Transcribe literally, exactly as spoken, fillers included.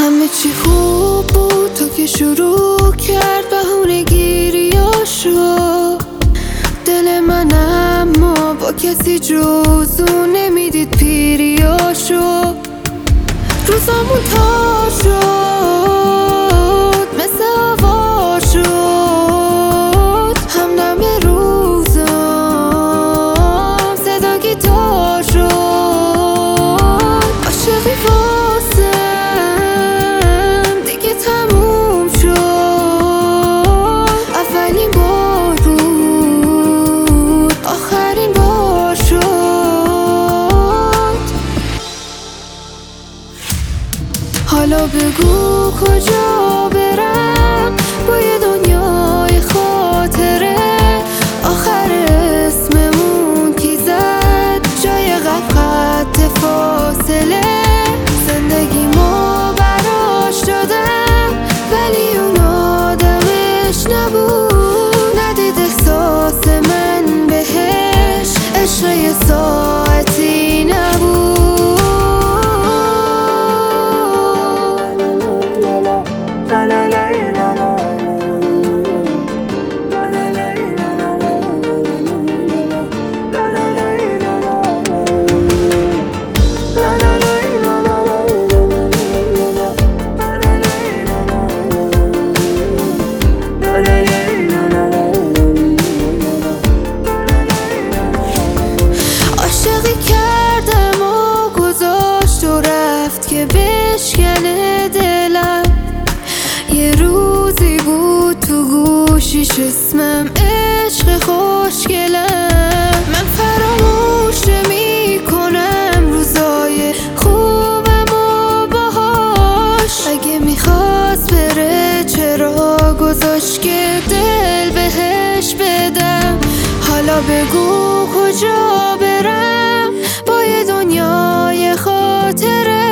همه چی خوب بود تا که شروع کرد بهونه گیریاشو. دل من اما با کسی جز اون نمیدید پیریاشو. روزامون تا شد مثل آوار شد، همدم روزام صدا گیتار شد. عاشقی واسم دیگه تموم شد، اولین بار بود آخرین بار شد. حالا بگو کجا برم با یه دنیای خاطره، آخر اسممون کی زد جای قد خط فاصله. زندگیمو براش دادم ولی اون آدمش نبود، ندید احساس من بهش، عشق یه ساعتی نبود. عاشقی کردم و گذاشت و رفت که بشکنه دلم. یه روزی بود تو گوشیش اسمم عشق خوشگلم. من فراموش نمی کنم روزای خوبم و باهاش. اگه میخواست بره چرا گذاشت که دل بهش بدم. حالا بگو کجا برم با یه دنیای خاطره،